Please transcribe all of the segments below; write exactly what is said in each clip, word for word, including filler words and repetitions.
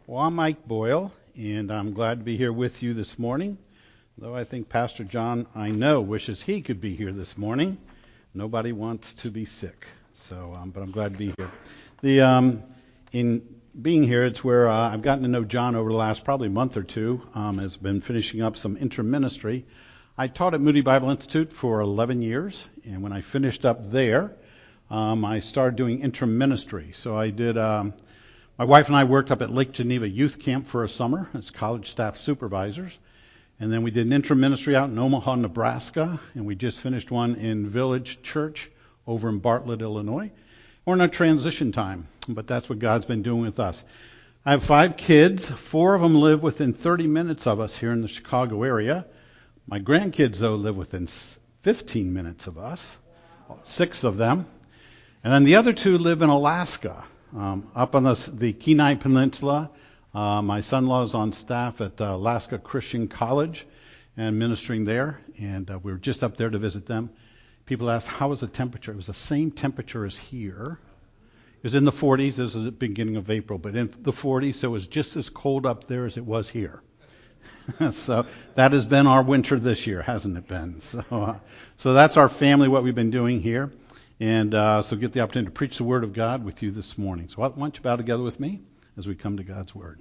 Well, I'm Mike Boyle, and I'm glad to be here with you this morning. Though I think Pastor John, I know, wishes he could be here this morning. Nobody wants to be sick, so um, but I'm glad to be here. The um, in being here, it's where uh, I've gotten to know John over the last probably month or two. Um, has been finishing up some interim ministry. I taught at Moody Bible Institute for eleven years, and when I finished up there, um, I started doing interim ministry. So I did. Um, My wife and I worked up at Lake Geneva Youth Camp for a summer as college staff supervisors. And then we did an interim ministry out in Omaha, Nebraska. And we just finished one in Village Church over in Bartlett, Illinois. We're in a transition time, but that's what God's been doing with us. I have five kids. Four of them live within thirty minutes of us here in the Chicago area. My grandkids, though, live within fifteen minutes of us, six of them. And then the other two live in Alaska. Um, up on the, the Kenai Peninsula. Uh, my son-in-law is on staff at uh, Alaska Christian College and ministering there, and uh, we were just up there to visit them. People asked, how was the temperature? It was the same temperature as here. It was in the forties. This was the beginning of April, but in the forties, so it was just as cold up there as it was here. So that has been our winter this year, hasn't it been? So, uh, so that's our family, what we've been doing here. And uh, so get the opportunity to preach the Word of God with you this morning. So why don't you bow together with me as we come to God's Word.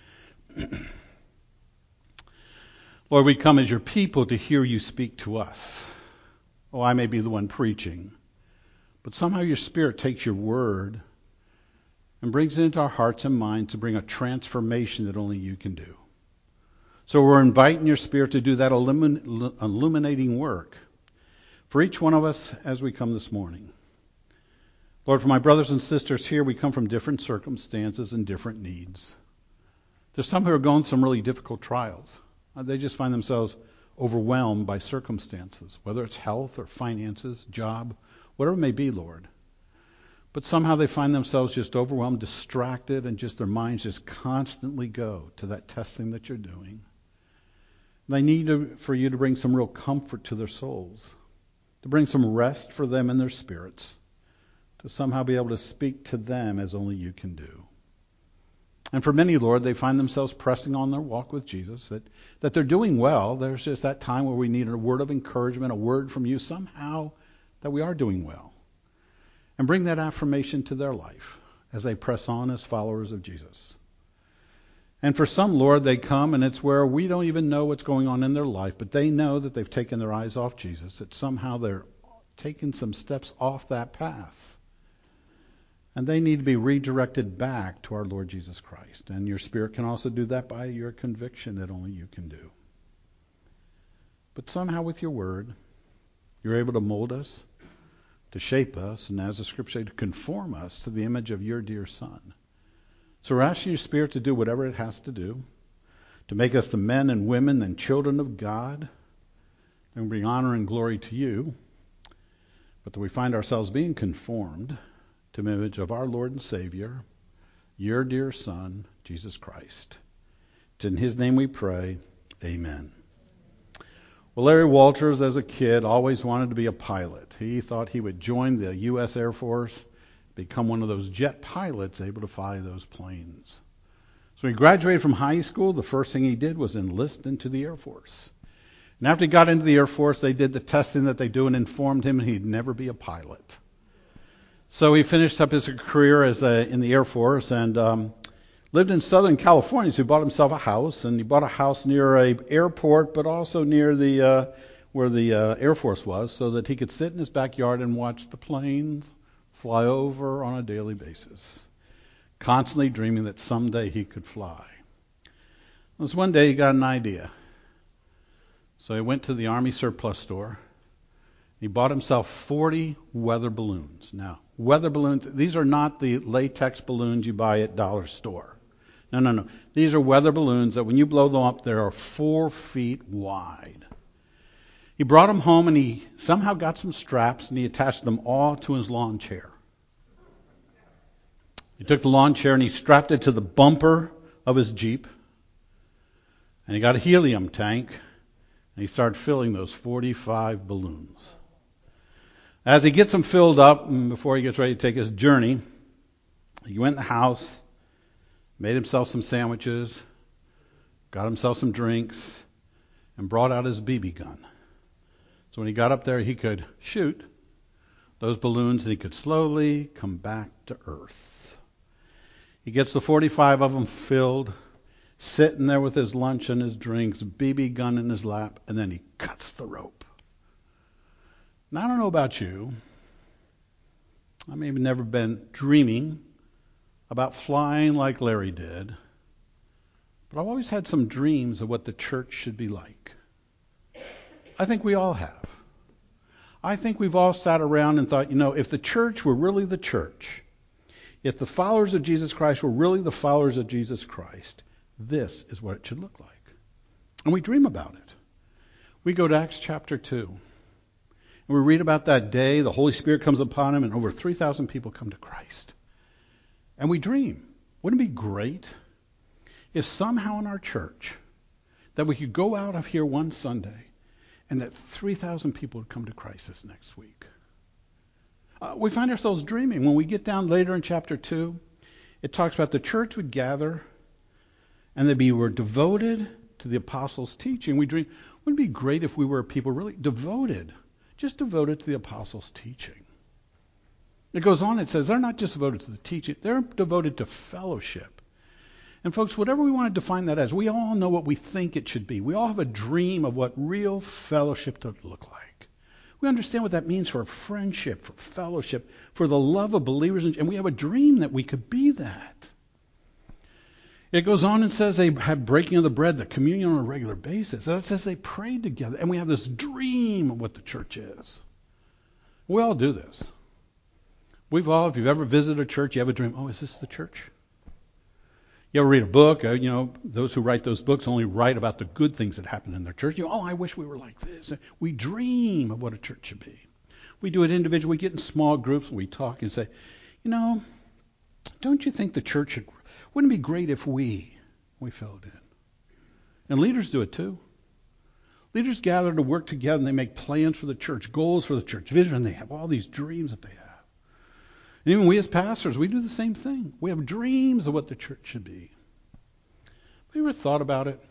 Lord, we come as your people to hear you speak to us. Oh, I may be the one preaching, but somehow your Spirit takes your Word and brings it into our hearts and minds to bring a transformation that only you can do. So we're inviting your Spirit to do that illumin- illuminating work for each one of us as we come this morning. Lord, for my brothers and sisters here, we come from different circumstances and different needs. There's some who are going through some really difficult trials. They just find themselves overwhelmed by circumstances, whether it's health or finances, job, whatever it may be, Lord. But somehow they find themselves just overwhelmed, distracted, and just their minds just constantly go to that testing that you're doing. They need to, for you to bring some real comfort to their souls, to bring some rest for them in their spirits, to somehow be able to speak to them as only you can do. And for many, Lord, they find themselves pressing on their walk with Jesus, that, that they're doing well. There's just that time where we need a word of encouragement, a word from you somehow that we are doing well. And bring that affirmation to their life as they press on as followers of Jesus. And for some, Lord, they come and it's where we don't even know what's going on in their life, but they know that they've taken their eyes off Jesus, that somehow they're taking some steps off that path. And they need to be redirected back to our Lord Jesus Christ. And your Spirit can also do that by your conviction that only you can do. But somehow with your word, you're able to mold us, to shape us, and as the Scripture says, to conform us to the image of your dear Son. So we're asking your Spirit to do whatever it has to do, to make us the men and women and children of God, and bring honor and glory to you, but that we find ourselves being conformed to the image of our Lord and Savior, your dear Son, Jesus Christ. It's in his name we pray. Amen. Well, Larry Walters, as a kid, always wanted to be a pilot. He thought he would join the U S Air Force, become one of those jet pilots able to fly those planes. So he graduated from high school. The first thing he did was enlist into the Air Force. And after he got into the Air Force, they did the testing that they do and informed him he'd never be a pilot. So he finished up his career as a, in the Air Force and um, lived in Southern California. So he bought himself a house, and he bought a house near a airport, but also near the uh, where the uh, Air Force was, so that he could sit in his backyard and watch the planes fly over on a daily basis, constantly dreaming that someday he could fly. This one day he got an idea. So he went to the Army surplus store. He bought himself forty weather balloons. Now, weather balloons, these are not the latex balloons you buy at dollar store. No, no, no. These are weather balloons that when you blow them up, they are four feet wide. He brought them home and he somehow got some straps and he attached them all to his lawn chair. He took the lawn chair and he strapped it to the bumper of his Jeep. And he got a helium tank and he started filling those forty-five balloons. As he gets them filled up, and before he gets ready to take his journey, he went in the house, made himself some sandwiches, got himself some drinks, and brought out his B B gun. So when he got up there, he could shoot those balloons and he could slowly come back to Earth. He gets the forty-five of them filled, sitting there with his lunch and his drinks, B B gun in his lap, and then he cuts the rope. Now, I don't know about you. I may have never been dreaming about flying like Larry did, but I've always had some dreams of what the church should be like. I think we all have. I think we've all sat around and thought, you know, if the church were really the church, if the followers of Jesus Christ were really the followers of Jesus Christ, this is what it should look like. And we dream about it. We go to Acts chapter two. And we read about that day, the Holy Spirit comes upon him, and over three thousand people come to Christ. And we dream. Wouldn't it be great if somehow in our church that we could go out of here one Sunday and that three thousand people would come to Christ this next week? Uh, we find ourselves dreaming. When we get down later in chapter two, it talks about the church would gather and they be were devoted to the apostles' teaching. We dream, wouldn't it be great if we were people really devoted, just devoted to the apostles' teaching? It goes on, it says they're not just devoted to the teaching, they're devoted to fellowship. And folks, whatever we want to define that as, we all know what we think it should be. We all have a dream of what real fellowship would look like. We understand what that means for friendship, for fellowship, for the love of believers, and we have a dream that we could be that. It goes on and says they had breaking of the bread, the communion on a regular basis. And it says they prayed together, and we have this dream of what the church is. We all do this. We've all, if you've ever visited a church, you have a dream, oh, is this the church? You ever read a book? Uh, you know, those who write those books only write about the good things that happen in their church. You know, oh, I wish we were like this. We dream of what a church should be. We do it individually. We get in small groups and we talk and say, you know, don't you think the church should, wouldn't it be great if we, we filled in? And leaders do it too. Leaders gather to work together and they make plans for the church, goals for the church, vision. They have all these dreams that they have. And even we as pastors, we do the same thing. We have dreams of what the church should be. Have you ever thought about it?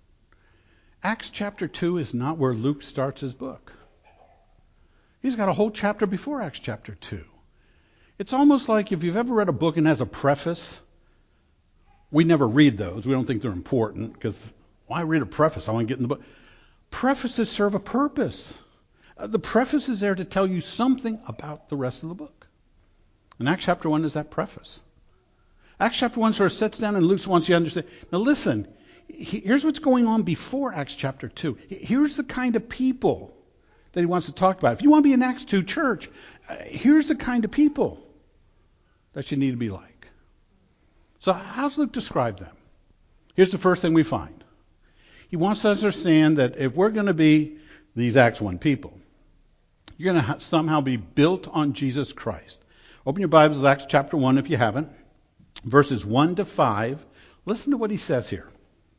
Acts chapter two is not where Luke starts his book. He's got a whole chapter before Acts chapter two. It's almost like if you've ever read a book and has a preface, we never read those. We don't think they're important because why read a preface? I want to get in the book. Prefaces serve a purpose. Uh, the preface is there to tell you something about the rest of the book. And Acts chapter one is that preface. Acts chapter one sort of sets down and Luke wants you to understand. Now listen, here's what's going on before Acts chapter two. Here's the kind of people that he wants to talk about. If you want to be an Acts two church, uh, here's the kind of people that you need to be like. So how's Luke describe them? Here's the first thing we find. He wants us to understand that if we're going to be these Acts one people, you're going to ha- somehow be built on Jesus Christ. Open your Bibles to Acts chapter one if you haven't. Verses one to five. Listen to what he says here.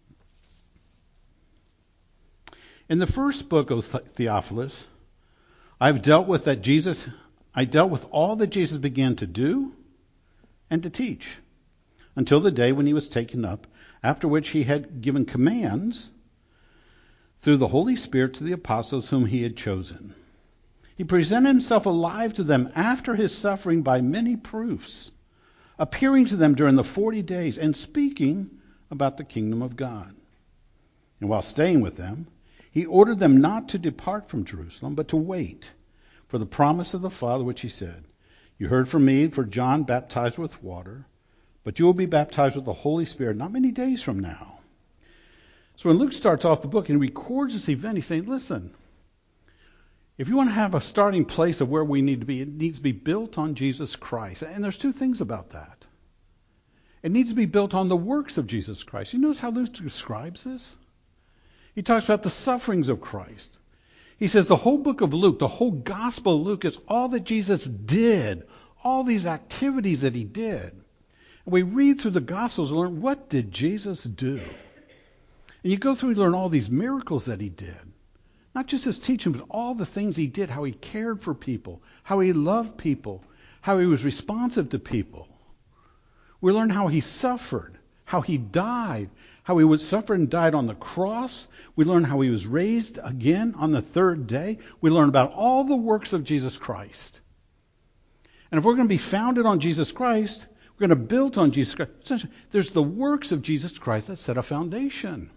In the first book, O Theophilus, I've dealt with that Jesus, I dealt with all that Jesus began to do and to teach until the day when he was taken up, after which he had given commands through the Holy Spirit to the apostles whom he had chosen. He presented himself alive to them after his suffering by many proofs, appearing to them during the forty days and speaking about the kingdom of God. And while staying with them, he ordered them not to depart from Jerusalem, but to wait for the promise of the Father, which he said, you heard from me, for John baptized with water, but you will be baptized with the Holy Spirit not many days from now. So when Luke starts off the book and he records this event, he's saying, listen, if you want to have a starting place of where we need to be, it needs to be built on Jesus Christ. And there's two things about that. It needs to be built on the works of Jesus Christ. You notice how Luke describes this? He talks about the sufferings of Christ. He says the whole book of Luke, the whole gospel of Luke is all that Jesus did, all these activities that he did. And we read through the gospels and learn, what did Jesus do? And you go through and learn all these miracles that he did. Not just his teaching, but all the things he did, how he cared for people, how he loved people, how he was responsive to people. We learn how he suffered, how he died, how he would suffer and died on the cross. We learn how he was raised again on the third day. We learn about all the works of Jesus Christ. And if we're going to be founded on Jesus Christ, we're going to build on Jesus Christ. There's the works of Jesus Christ that set a foundation.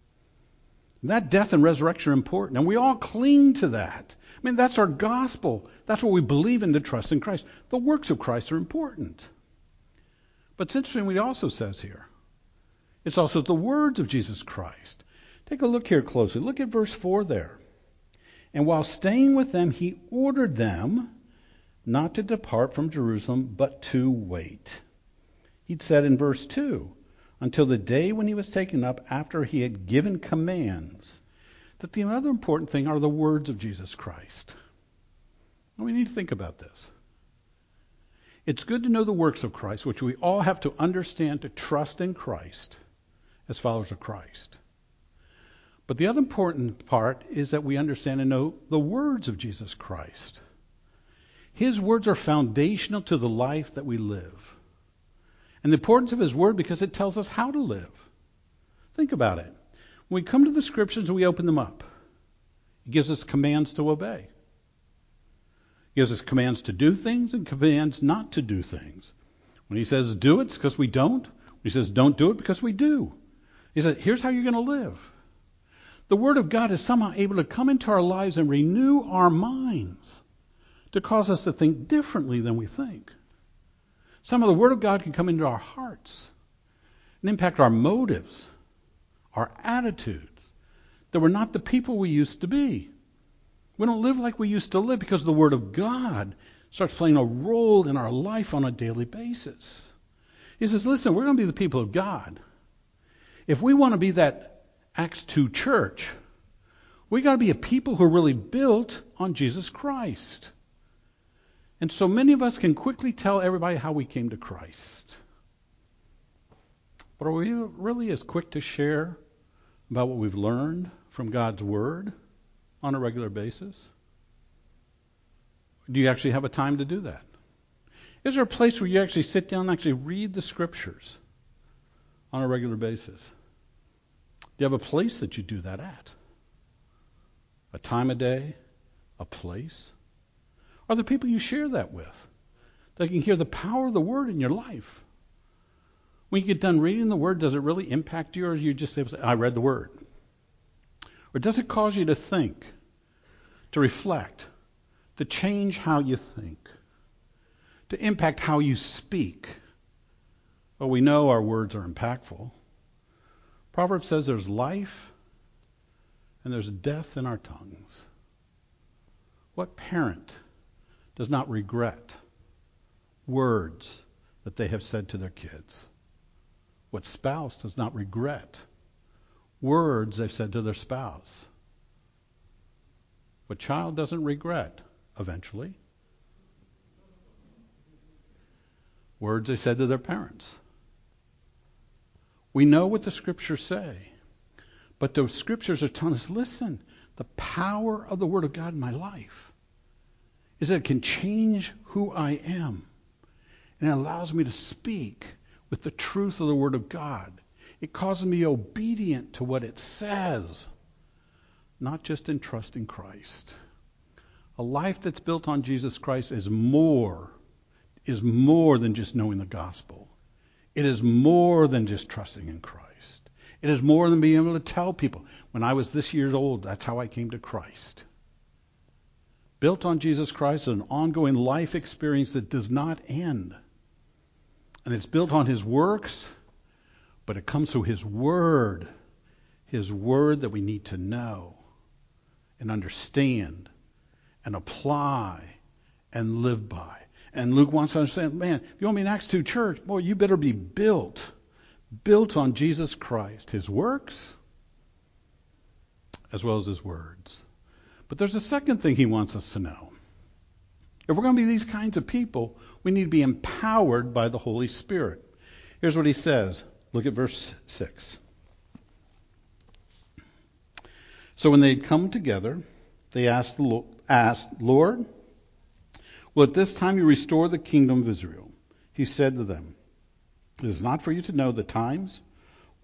That death and resurrection are important, and we all cling to that. I mean, that's our gospel. That's what we believe in, to trust in Christ. The works of Christ are important. But it's interesting what he also says here. It's also the words of Jesus Christ. Take a look here closely. Look at verse four there. And while staying with them, he ordered them not to depart from Jerusalem, but to wait. He'd said in verse two, until the day when he was taken up after he had given commands. That the other important thing are the words of Jesus Christ. And we need to think about this. It's good to know the works of Christ, which we all have to understand to trust in Christ as followers of Christ. But the other important part is that we understand and know the words of Jesus Christ. His words are foundational to the life that we live. And the importance of his word because it tells us how to live. Think about it. When we come to the scriptures and we open them up, it gives us commands to obey. It gives us commands to do things and commands not to do things. When he says do it, it's because we don't. When he says don't do it, because we do. He said, here's how you're going to live. The Word of God is somehow able to come into our lives and renew our minds to cause us to think differently than we think. Some of the Word of God can come into our hearts and impact our motives, our attitudes, that we're not the people we used to be. We don't live like we used to live because the Word of God starts playing a role in our life on a daily basis. He says, listen, we're going to be the people of God. If we want to be that Acts two church, we got to be a people who are really built on Jesus Christ. And so many of us can quickly tell everybody how we came to Christ. But are we really as quick to share about what we've learned from God's Word on a regular basis? Do you actually have a time to do that? Is there a place where you actually sit down and actually read the Scriptures on a regular basis? Do you have a place that you do that at? A time of day? A place? Are there people you share that with? That can hear the power of the Word in your life? When you get done reading the Word, does it really impact you, or you just say, I read the Word? Or does it cause you to think, to reflect, to change how you think, to impact how you speak? Well, we know our words are impactful. Proverbs says there's life and there's death in our tongues. What parent does not regret words that they have said to their kids? What spouse does not regret words they've said to their spouse? What child doesn't regret, eventually, words they said to their parents? We know what the Scriptures say, but the Scriptures are telling us, listen, the power of the Word of God in my life is that it can change who I am. And it allows me to speak with the truth of the Word of God. It causes me obedient to what it says, not just in trusting Christ. A life that's built on Jesus Christ is more, is more than just knowing the gospel. It is more than just trusting in Christ. It is more than being able to tell people, when I was this years old, that's how I came to Christ. Built on Jesus Christ is an ongoing life experience that does not end. And it's built on His works, but it comes through His Word. His Word that we need to know and understand and apply and live by. And Luke wants to understand, man, if you want to be an Acts two church, boy, you better be built. Built on Jesus Christ, His works, as well as His words. But there's a second thing He wants us to know. If we're going to be these kinds of people, we need to be empowered by the Holy Spirit. Here's what He says. Look at verse six. So when they had come together, they asked, the Lord, asked, Lord, will at this time you restore the kingdom of Israel? He said to them, it is not for you to know the times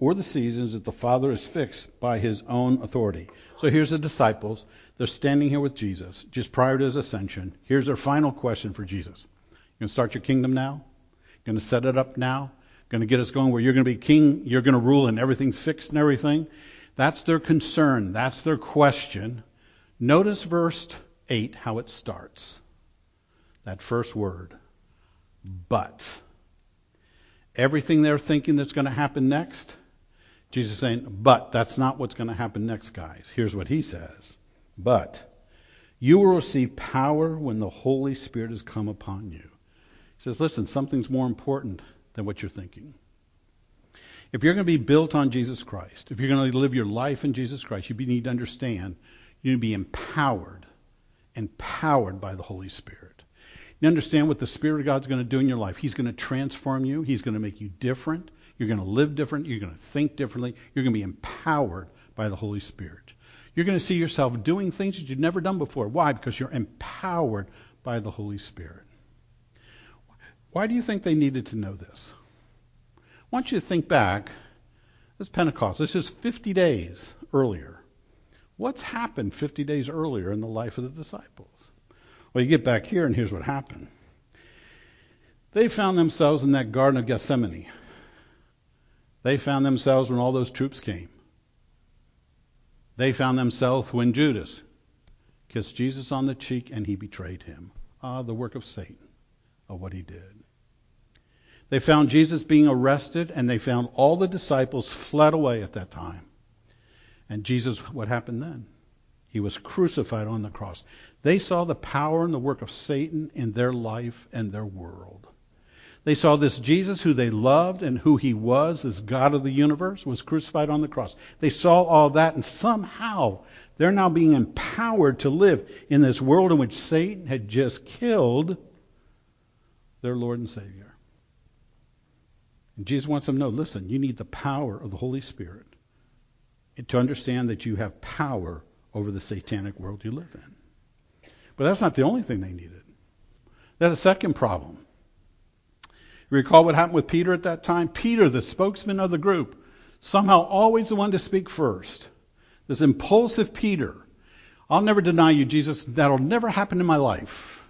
or the seasons that the Father has fixed by his own authority. So here's the disciples. They're standing here with Jesus just prior to his ascension. Here's their final question for Jesus. You going to start your kingdom now? Going to set it up now? Going to get us going where you're going to be king? You're going to rule and everything's fixed and everything? That's their concern. That's their question. Notice verse eight, how it starts. That first word. But. Everything they're thinking that's going to happen next, Jesus is saying, but that's not what's going to happen next, guys. Here's what he says. But you will receive power when the Holy Spirit has come upon you. He says, listen, something's more important than what you're thinking. If you're going to be built on Jesus Christ, if you're going to live your life in Jesus Christ, you need to understand you need to be empowered, empowered by the Holy Spirit. You understand what the Spirit of God's going to do in your life. He's going to transform you. He's going to make you different. You're going to live different. You're going to think differently. You're going to be empowered by the Holy Spirit. You're going to see yourself doing things that you've never done before. Why? Because you're empowered by the Holy Spirit. Why do you think they needed to know this? I want you to think back. This is Pentecost. This is fifty days earlier. What's happened fifty days earlier in the life of the disciples? Well, you get back here, and here's what happened. They found themselves in that Garden of Gethsemane. They found themselves when all those troops came. They found themselves when Judas kissed Jesus on the cheek and he betrayed him. Ah, the work of Satan, of what he did. They found Jesus being arrested, and they found all the disciples fled away at that time. And Jesus, what happened then? He was crucified on the cross. They saw the power and the work of Satan in their life and their world. They saw this Jesus who they loved and who he was, this God of the universe, was crucified on the cross. They saw all that, and somehow they're now being empowered to live in this world in which Satan had just killed their Lord and Savior. And Jesus wants them to know, listen, you need the power of the Holy Spirit to understand that you have power over the satanic world you live in. But that's not the only thing they needed. They had a second problem. You recall what happened with Peter at that time? Peter, the spokesman of the group, somehow always the one to speak first. This impulsive Peter. I'll never deny you, Jesus. That'll never happen in my life.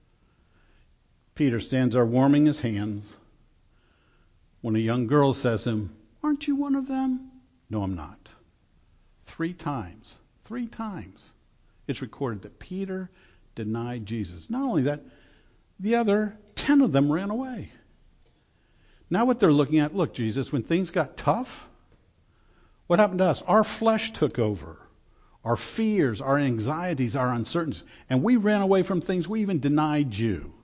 Peter stands there warming his hands when a young girl says to him, aren't you one of them? No, I'm not. Three times. Three times. It's recorded that Peter denied Jesus. Not only that, the other ten of them ran away. Now what they're looking at, look, Jesus, when things got tough, what happened to us? Our flesh took over. Our fears, our anxieties, our uncertainties. And we ran away from things. We even denied you.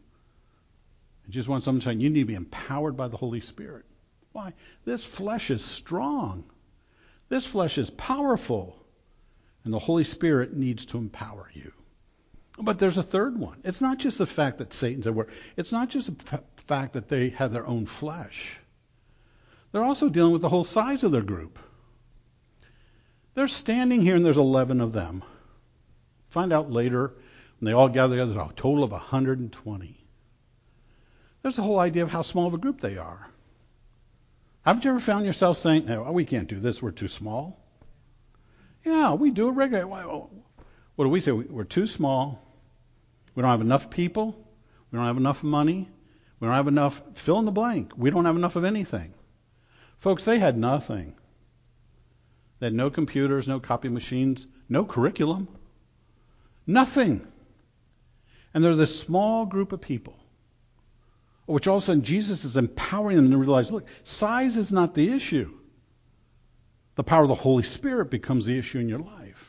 I just want someone to say, you need to be empowered by the Holy Spirit. Why? This flesh is strong. This flesh is powerful. And the Holy Spirit needs to empower you. But there's a third one. It's not just the fact that Satan's at work. It's not just the f- fact that they have their own flesh. They're also dealing with the whole size of their group. They're standing here and there's eleven of them. Find out later, when they all gather together, there's a total of one hundred twenty. There's the whole idea of how small of a group they are. Haven't you ever found yourself saying, no, we can't do this, we're too small? Yeah, we do it regularly. What do we say? We're too small. We don't have enough people. We don't have enough money. We don't have enough, fill in the blank. We don't have enough of anything. Folks, they had nothing. They had no computers, no copy machines, no curriculum. Nothing. And they're this small group of people, which all of a sudden Jesus is empowering them to realize, look, size is not the issue. The power of the Holy Spirit becomes the issue in your life.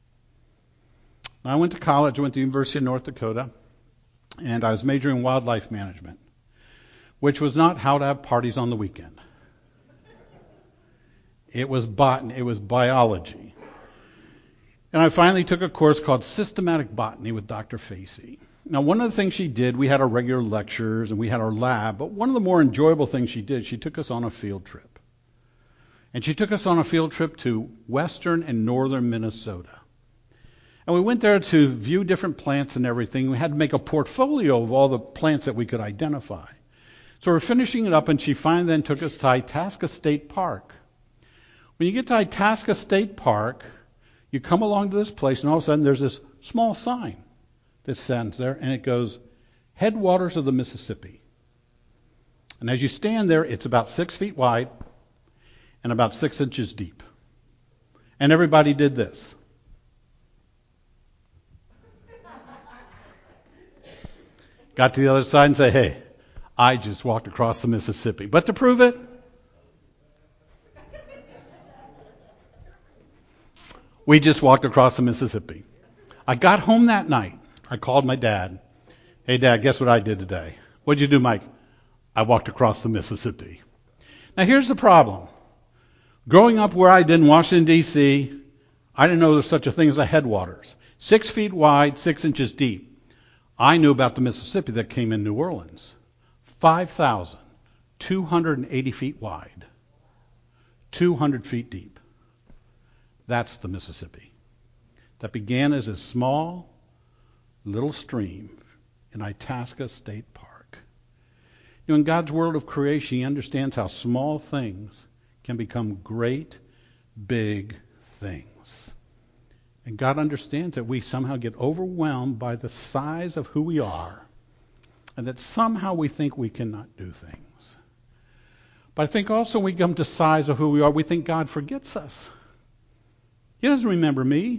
I went to college. I went to the University of North Dakota, and I was majoring in wildlife management, which was not how to have parties on the weekend. It was botany. It was biology. And I finally took a course called Systematic Botany with Doctor Facey. Now, one of the things she did, we had our regular lectures and we had our lab, but one of the more enjoyable things she did, she took us on a field trip. And she took us on a field trip to western and northern Minnesota. And we went there to view different plants and everything. We had to make a portfolio of all the plants that we could identify. So we're finishing it up, and she finally then took us to Itasca State Park. When you get to Itasca State Park, you come along to this place, and all of a sudden there's this small sign that stands there, and it goes, Headwaters of the Mississippi. And as you stand there, it's about six feet wide and about six inches deep. And everybody did this. Got to the other side and say, hey, I just walked across the Mississippi. But to prove it, we just walked across the Mississippi. I got home that night. I called my dad. Hey, Dad, guess what I did today? What'd you do, Mike? I walked across the Mississippi. Now, here's the problem. Growing up where I did in Washington, D C, I didn't know there was such a thing as a headwaters. Six feet wide, six inches deep. I knew about the Mississippi that came in New Orleans. five thousand two hundred eighty feet wide, two hundred feet deep. That's the Mississippi. That began as a small little stream in Itasca State Park. You know, in God's world of creation, He understands how small things can become great, big things. And God understands that we somehow get overwhelmed by the size of who we are, and that somehow we think we cannot do things. But I think also when we come to size of who we are, we think God forgets us. He doesn't remember me.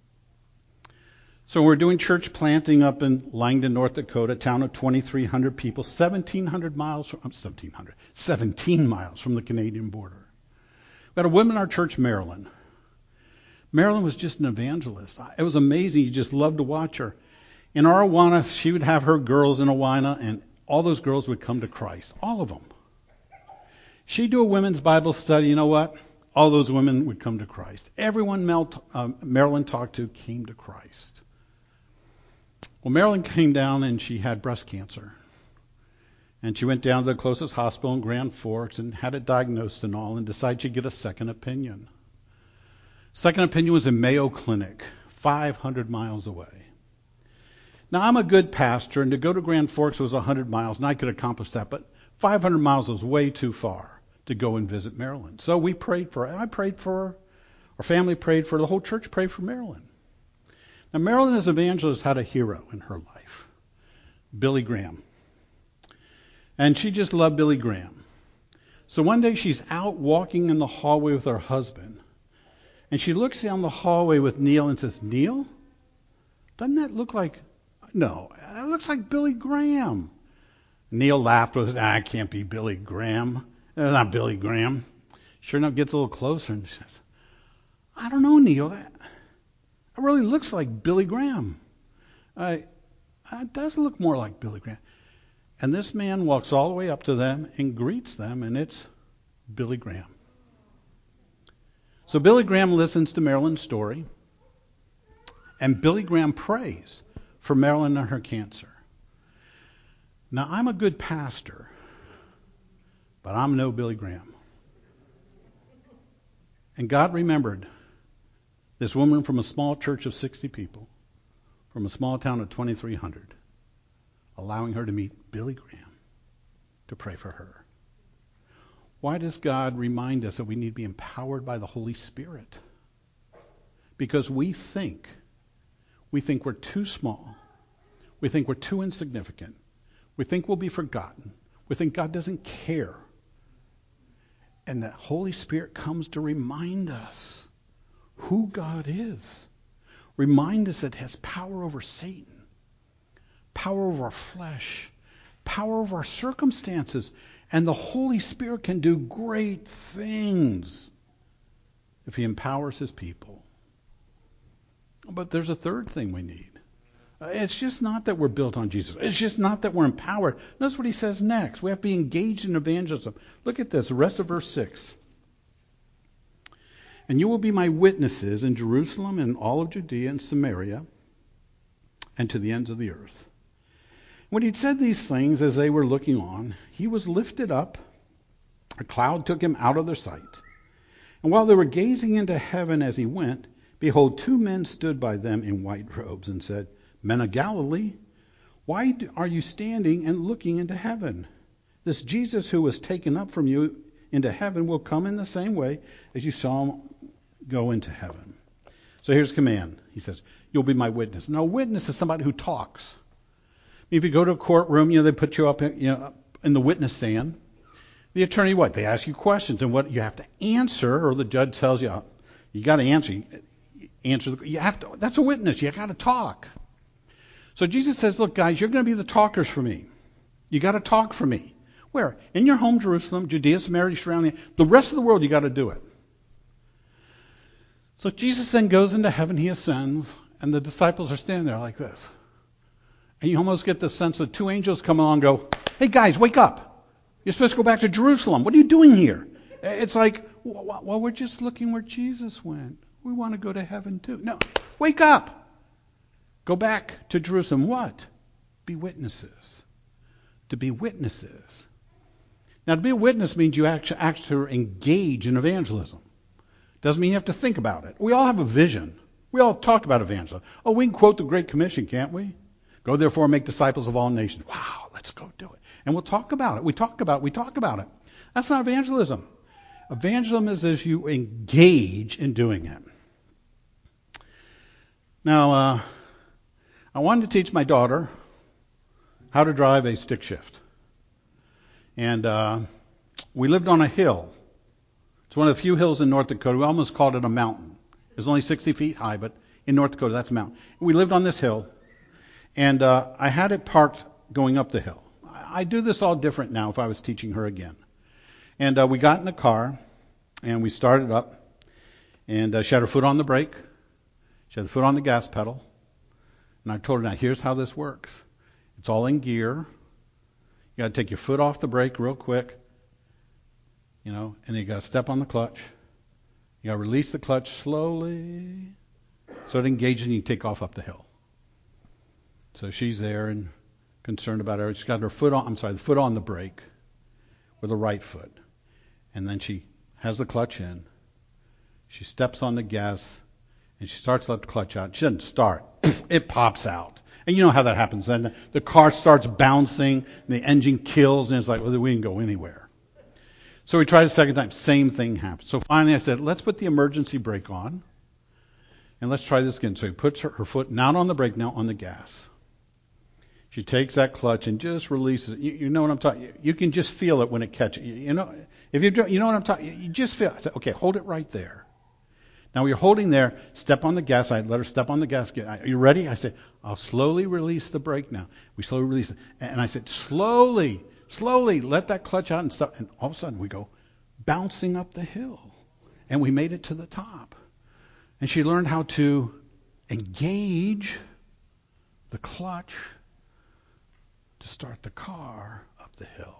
So we're doing church planting up in Langdon, North Dakota, a town of twenty-three hundred people, seventeen hundred miles from, seventeen hundred, seventeen miles from the Canadian border. We had a woman in our church, Marilyn. Marilyn was just an evangelist. It was amazing. You just loved to watch her. In our Awana, she would have her girls in Awana, and all those girls would come to Christ. All of them. She'd do a women's Bible study. You know what? All those women would come to Christ. Everyone Mel, uh, Marilyn talked to came to Christ. Well, Marilyn came down and she had breast cancer. And she went down to the closest hospital in Grand Forks and had it diagnosed and all, and decided she'd get a second opinion. Second opinion was in Mayo Clinic, five hundred miles away. Now, I'm a good pastor, and to go to Grand Forks was one hundred miles, and I could accomplish that, but five hundred miles was way too far to go and visit Marilyn. So we prayed for her. I prayed for her. Our family prayed for her. The whole church prayed for Marilyn. Now, Marilyn as evangelist had a hero in her life, Billy Graham. And she just loved Billy Graham. So one day she's out walking in the hallway with her husband, and she looks down the hallway with Neil and says, Neil, doesn't that look like, no, that looks like Billy Graham. Neil laughed with, ah, it can't be Billy Graham. It's not Billy Graham. Sure enough, gets a little closer and says, I don't know, Neil, that, that really looks like Billy Graham. I, it does look more like Billy Graham. And this man walks all the way up to them and greets them, and it's Billy Graham. So Billy Graham listens to Marilyn's story, and Billy Graham prays for Marilyn and her cancer. Now, I'm a good pastor, but I'm no Billy Graham. And God remembered this woman from a small church of sixty people, from a small town of twenty-three hundred, allowing her to meet Billy Graham to pray for her. Why does God remind us that we need to be empowered by the Holy Spirit? Because we think, we think we're too small. We think we're too insignificant. We think we'll be forgotten. We think God doesn't care. And the Holy Spirit comes to remind us who God is. Remind us that it has power over Satan, power over our flesh, power over our circumstances. And the Holy Spirit can do great things if He empowers His people. But there's a third thing we need. It's just not that we're built on Jesus. It's just not that we're empowered. Notice what He says next. We have to be engaged in evangelism. Look at this, the rest of verse six. And you will be my witnesses in Jerusalem and all of Judea and Samaria and to the ends of the earth. When He'd said these things as they were looking on, He was lifted up. A cloud took Him out of their sight. And while they were gazing into heaven as He went, behold, two men stood by them in white robes and said, Men of Galilee, why are you standing and looking into heaven? This Jesus who was taken up from you into heaven will come in the same way as you saw him go into heaven. So here's a command. He says, you'll be my witness. Now, a witness is somebody who talks. If you go to a courtroom, you know, they put you up in, you know, in the witness stand. The attorney, what? They ask you questions, and what you have to answer, or the judge tells you, you got to answer. You answer. The, you have to. That's a witness. You got to talk. So Jesus says, look, guys, you're going to be the talkers for me. You got to talk for me. Where? In your home, Jerusalem, Judea, Samaria, surrounding. The rest of the world, you got to do it. So Jesus then goes into heaven. He ascends, and the disciples are standing there like this. And you almost get the sense that two angels come along and go, hey, guys, wake up. You're supposed to go back to Jerusalem. What are you doing here? It's like, well, we're just looking where Jesus went. We want to go to heaven too. No, wake up. Go back to Jerusalem. What? Be witnesses. To be witnesses. Now, to be a witness means you actually, actually engage in evangelism. Doesn't mean you have to think about it. We all have a vision. We all talk about evangelism. Oh, we can quote the Great Commission, can't we? Go therefore and make disciples of all nations. Wow, let's go do it. And we'll talk about it. We talk about it. We talk about it. That's not evangelism. Evangelism is as you engage in doing it. Now, uh, I wanted to teach my daughter how to drive a stick shift. And uh, we lived on a hill. It's one of the few hills in North Dakota. We almost called it a mountain. It was only sixty feet high, but in North Dakota, that's a mountain. We lived on this hill. And uh, I had it parked going up the hill. I, I do this all different now if I was teaching her again. And uh, we got in the car, and we started up. And uh, she had her foot on the brake. She had her foot on the gas pedal. And I told her, now here's how this works. It's all in gear. You got to take your foot off the brake real quick. You know, and then you got to step on the clutch. You got to release the clutch slowly so it engages and you take off up the hill. So she's there and concerned about her. She's got her foot on, I'm sorry, the foot on the brake with the right foot. And then she has the clutch in. She steps on the gas and she starts to let the clutch out. She doesn't start. It pops out. And you know how that happens. Then the car starts bouncing and the engine kills and it's like, well, we didn't go anywhere. So we tried a second time. Same thing happened. So finally I said, let's put the emergency brake on and let's try this again. So he puts her, her foot not on the brake, now on the gas. She takes that clutch and just releases it. You, you know what I'm talking. You can just feel it when it catches. You, you know, if you do, you know what I'm talking. You just feel. I said, okay, hold it right there. Now you're holding there. Step on the gas. I let her step on the gas. Are you ready? I said, I'll slowly release the brake now. We slowly release it, and I said, slowly, slowly let that clutch out and stuff. And all of a sudden we go bouncing up the hill, and we made it to the top. And she learned how to engage the clutch to start the car up the hill.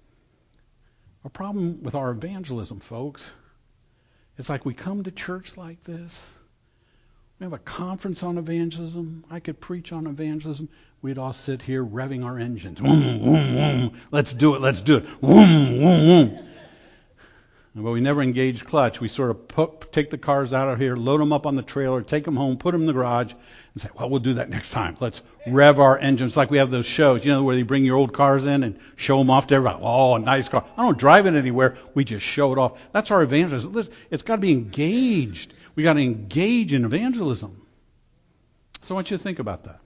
Our problem with our evangelism, folks, it's like we come to church like this. We have a conference on evangelism. I could preach on evangelism. We'd all sit here revving our engines. Vroom, vroom, vroom. Let's do it, let's do it. Vroom, vroom, vroom. But we never engage clutch. We sort of put, take the cars out of here, load them up on the trailer, take them home, put them in the garage, and say, well, we'll do that next time. Let's rev our engines like we have those shows, you know, where you bring your old cars in and show them off to everybody. Oh, a nice car. I don't drive it anywhere. We just show it off. That's our evangelism. Listen, it's got to be engaged. We got to engage in evangelism. So I want you to think about that.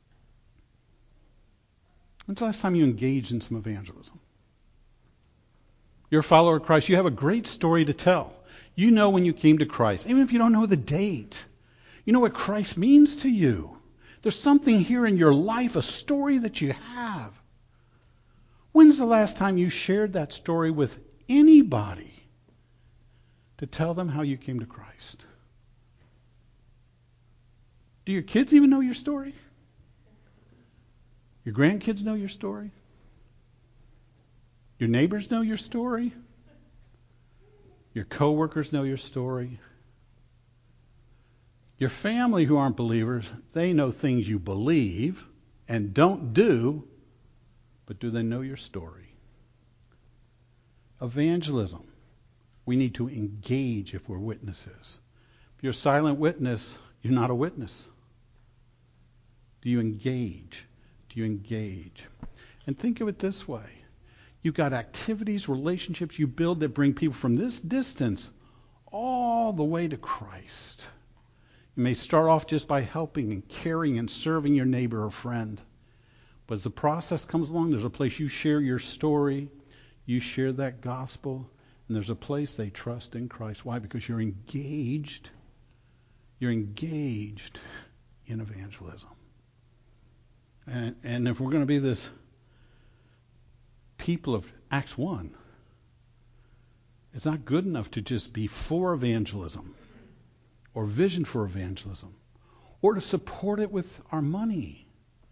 When's the last time you engaged in some evangelism? You're a follower of Christ. You have a great story to tell. You know when you came to Christ, even if you don't know the date. You know what Christ means to you. There's something here in your life, a story that you have. When's the last time you shared that story with anybody to tell them how you came to Christ? Do your kids even know your story? Your grandkids know your story? Your neighbors know your story? Your coworkers know your story? Your family who aren't believers, they know things you believe and don't do, but do they know your story? Evangelism. We need to engage if we're witnesses. If you're a silent witness, you're not a witness. Do you engage? Do you engage? And think of it this way. You've got activities, relationships you build that bring people from this distance all the way to Christ. You may start off just by helping and caring and serving your neighbor or friend. But as the process comes along, there's a place you share your story, you share that gospel, and there's a place they trust in Christ. Why? Because you're engaged. You're engaged in evangelism. And, and if we're going to be this people of Acts one, it's not good enough to just be for evangelism or vision for evangelism or to support it with our money.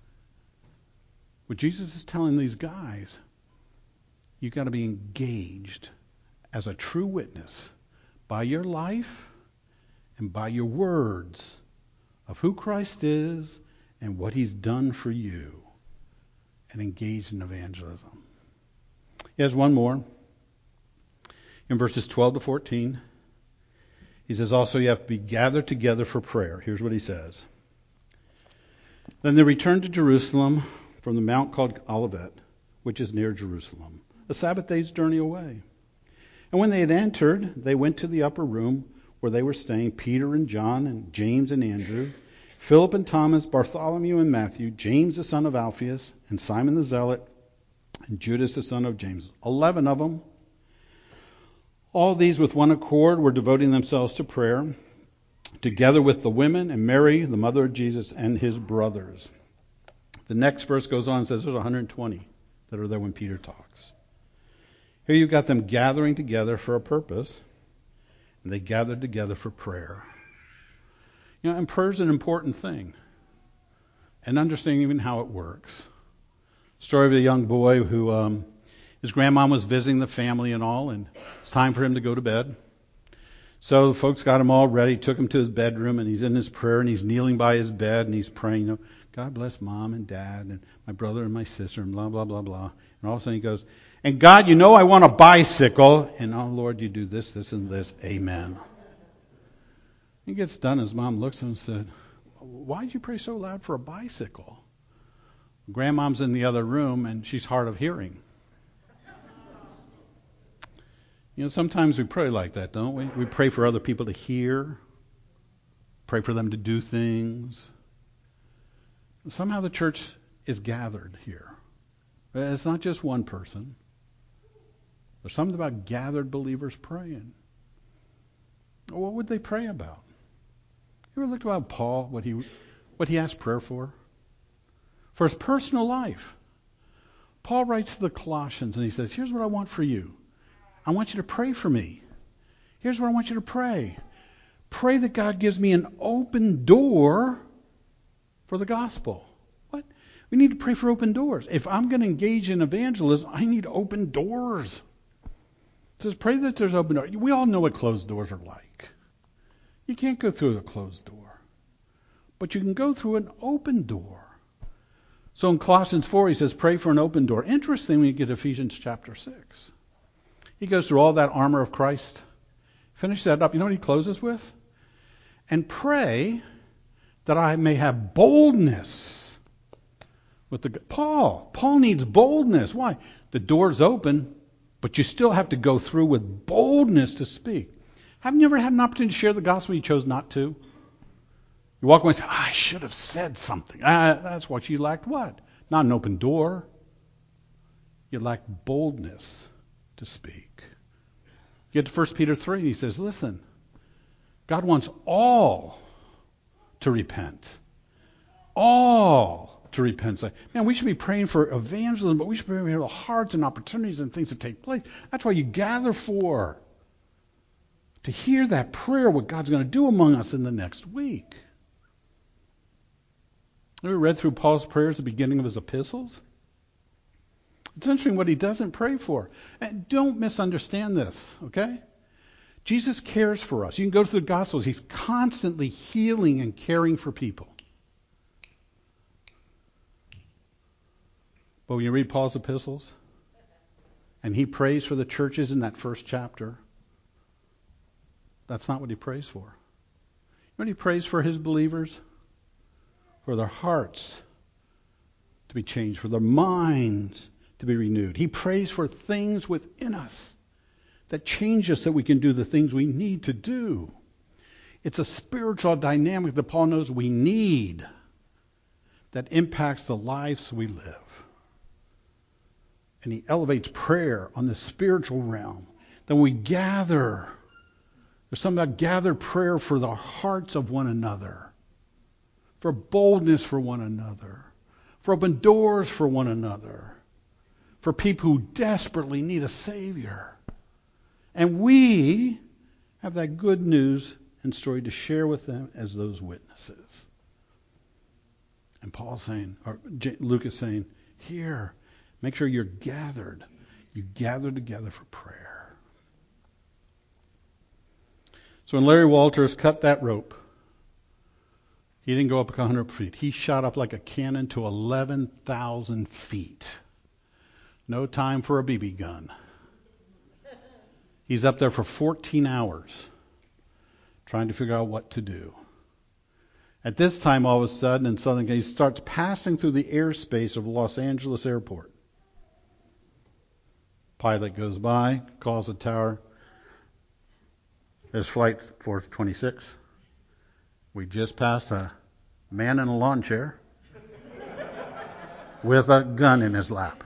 What Jesus is telling these guys, you've got to be engaged as a true witness by your life and by your words of who Christ is and what he's done for you, and engaged in evangelism. He has one more. In verses twelve to fourteen, he says also you have to be gathered together for prayer. Here's what he says. Then they returned to Jerusalem from the mount called Olivet, which is near Jerusalem, a Sabbath day's journey away. And when they had entered, they went to the upper room where they were staying, Peter and John and James and Andrew, Philip and Thomas, Bartholomew and Matthew, James the son of Alphaeus, and Simon the Zealot, and Judas the son of James. Eleven of them. All these with one accord were devoting themselves to prayer, together with the women and Mary, the mother of Jesus, and his brothers. The next verse goes on and says there's one hundred twenty that are there when Peter talks. Here you've got them gathering together for a purpose, and they gathered together for prayer. You know, and prayer is an important thing, and understanding even how it works. Story of a young boy who um, his grandmom was visiting the family and all, and it's time for him to go to bed. So the folks got him all ready, took him to his bedroom, and he's in his prayer, and he's kneeling by his bed, and he's praying, you know, God bless mom and dad and my brother and my sister and blah, blah, blah, blah. And all of a sudden he goes, and God, you know I want a bicycle. And oh, Lord, you do this, this, and this. Amen. He gets done. His mom looks at him and said, why did you pray so loud for a bicycle? Grandmom's in the other room, and she's hard of hearing. You know, sometimes we pray like that, don't we? We pray for other people to hear, pray for them to do things. Somehow the church is gathered here. It's not just one person. There's something about gathered believers praying. What would they pray about? You ever looked about Paul, what he what he asked prayer for? For his personal life. Paul writes to the Colossians and he says, here's what I want for you. I want you to pray for me. Here's what I want you to pray. Pray that God gives me an open door for the gospel. What? We need to pray for open doors. If I'm going to engage in evangelism, I need open doors. It says pray that there's open doors. We all know what closed doors are like. You can't go through a closed door. But you can go through an open door. So in Colossians four, he says, pray for an open door. Interesting when you get to Ephesians chapter six. He goes through all that armor of Christ. Finish that up. You know what he closes with? And pray that I may have boldness with the... Paul. Paul needs boldness. Why? The door's open, but you still have to go through with boldness to speak. Have you ever had an opportunity to share the gospel you chose not to? You walk away and say, oh, I should have said something. Ah, that's what you lacked. What? Not an open door. You lacked boldness to speak. You get to First Peter three, and he says, listen, God wants all to repent. All to repent. Say, man, we should be praying for evangelism, but we should be praying for the hearts and opportunities and things to take place. That's why you gather for. To hear that prayer, what God's going to do among us in the next week. Have you read through Paul's prayers at the beginning of his epistles? It's interesting what he doesn't pray for. And don't misunderstand this, okay? Jesus cares for us. You can go through the Gospels. He's constantly healing and caring for people. But when you read Paul's epistles, and he prays for the churches in that first chapter, that's not what he prays for. You know what he prays for his believers? For their hearts to be changed, for their minds to be renewed. He prays for things within us that change us so we can do the things we need to do. It's a spiritual dynamic that Paul knows we need that impacts the lives we live. And he elevates prayer on the spiritual realm. Then we gather. There's something about gathered prayer for the hearts of one another, for boldness for one another, for open doors for one another, for people who desperately need a Savior. And we have that good news and story to share with them as those witnesses. And Paul's saying, or Luke is saying, here, make sure you're gathered. You gather together for prayer. So when Larry Walters cut that rope, he didn't go up one hundred feet. He shot up like a cannon to eleven thousand feet. No time for a B B gun. He's up there for fourteen hours trying to figure out what to do. At this time, all of a sudden, in Southern California, he starts passing through the airspace of Los Angeles Airport. Pilot goes by, calls the tower. There's flight four twenty-six. We just passed a man in a lawn chair with a gun in his lap.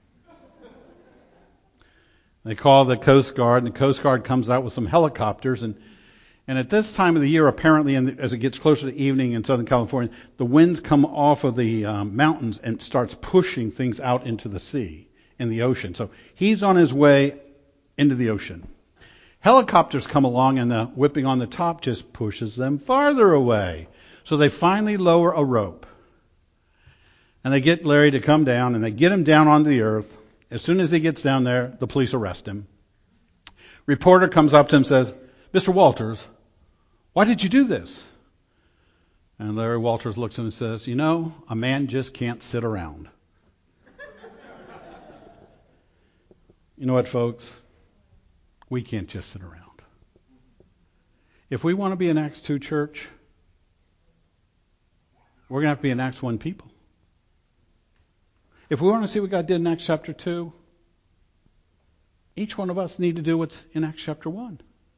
They call the Coast Guard, and the Coast Guard comes out with some helicopters. And, and at this time of the year, apparently, in the, as it gets closer to evening in Southern California, the winds come off of the um, mountains and starts pushing things out into the sea, in the ocean. So he's on his way into the ocean. Helicopters come along, and the whipping on the top just pushes them farther away. So they finally lower a rope. And they get Larry to come down, and they get him down onto the earth. As soon as he gets down there, the police arrest him. Reporter comes up to him and says, Mister Walters, why did you do this? And Larry Walters looks at him and says, you know, a man just can't sit around. You know what, folks? We can't just sit around. If we want to be an Acts two church, we're going to have to be an Acts one people. If we want to see what God did in Acts chapter two, each one of us need to do what's in Acts chapter one.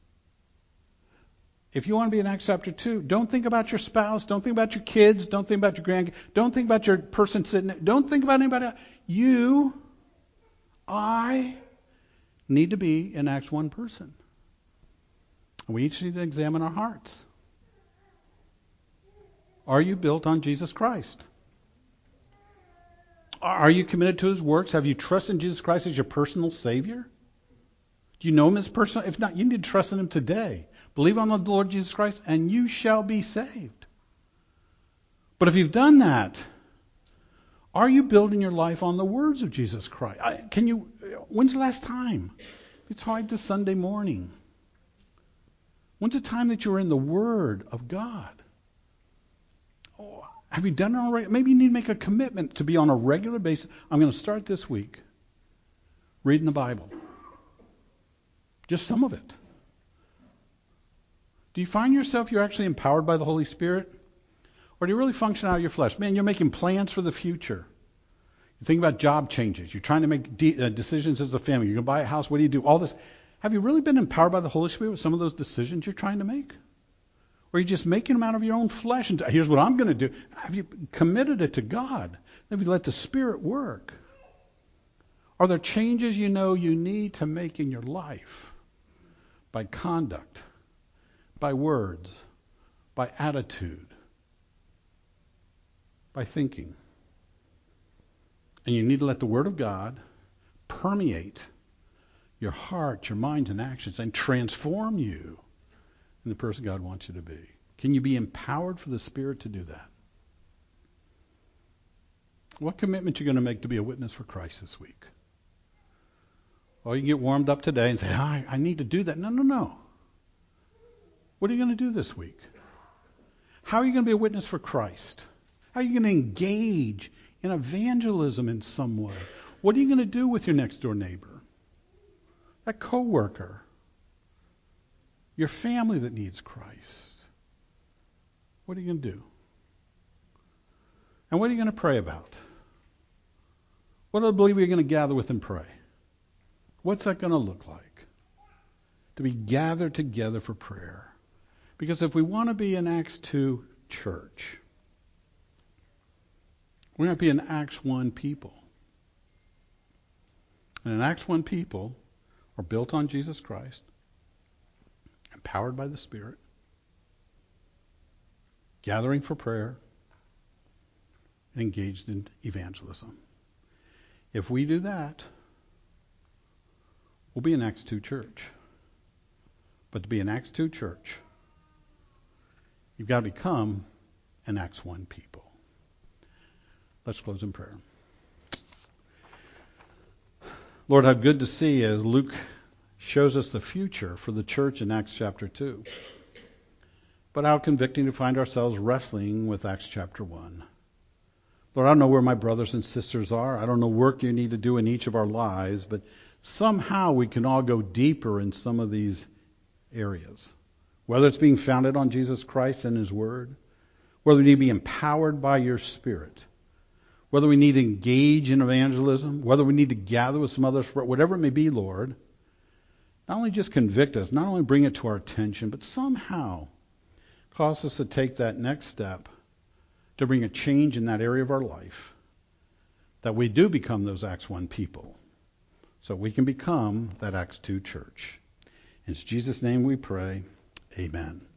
If you want to be in Acts chapter two, don't think about your spouse, don't think about your kids, don't think about your grandkids, don't think about your person sitting there, don't think about anybody else. You, I, need to be an Acts one person. We each need to examine our hearts. Are you built on Jesus Christ? Are you committed to His works? Have you trusted in Jesus Christ as your personal Savior? Do you know Him as personal? If not, you need to trust in Him today. Believe on the Lord Jesus Christ, and you shall be saved. But if you've done that, are you building your life on the words of Jesus Christ? I, can you? When's the last time? It's hard to Sunday morning. When's the time that you were in the Word of God? Oh, have you done it already? Maybe you need to make a commitment to be on a regular basis. I'm going to start this week reading the Bible. Just some of it. Do you find yourself you're actually empowered by the Holy Spirit? Or do you really function out of your flesh? Man, you're making plans for the future. You think about job changes. You're trying to make de- uh, decisions as a family. You're going to buy a house. What do you do? All this. Have you really been empowered by the Holy Spirit with some of those decisions you're trying to make? Or are you just making them out of your own flesh? And here's what I'm going to do. Have you committed it to God? Have you let the Spirit work? Are there changes you know you need to make in your life? By conduct, by words, by attitude, by thinking. And you need to let the Word of God permeate your heart, your mind, and actions and transform you in the person God wants you to be. Can you be empowered for the Spirit to do that? What commitment are you going to make to be a witness for Christ this week? Well, you can get warmed up today and say, oh, I, I need to do that. No, no, no. What are you going to do this week? How are you going to be a witness for Christ? How are you going to engage in evangelism in some way? What are you going to do with your next door neighbor? That coworker? Your family that needs Christ? What are you going to do? And what are you going to pray about? What do the believers are going to gather with and pray? What's that going to look like? To be gathered together for prayer. Because if we want to be an Acts two church, we're going to be an Acts one people. And an Acts one people are built on Jesus Christ, empowered by the Spirit, gathering for prayer, and engaged in evangelism. If we do that, we'll be an Acts two church. But to be an Acts two church, you've got to become an Acts one people. Let's close in prayer. Lord, how good to see as Luke shows us the future for the church in Acts chapter two. But how convicting to find ourselves wrestling with Acts chapter one. Lord, I don't know where my brothers and sisters are. I don't know work you need to do in each of our lives, but somehow we can all go deeper in some of these areas. Whether it's being founded on Jesus Christ and His Word, whether we need to be empowered by your Spirit, whether we need to engage in evangelism, whether we need to gather with some others, whatever it may be, Lord, not only just convict us, not only bring it to our attention, but somehow cause us to take that next step to bring a change in that area of our life, that we do become those Acts one people, so we can become that Acts two church. In Jesus' name we pray, amen.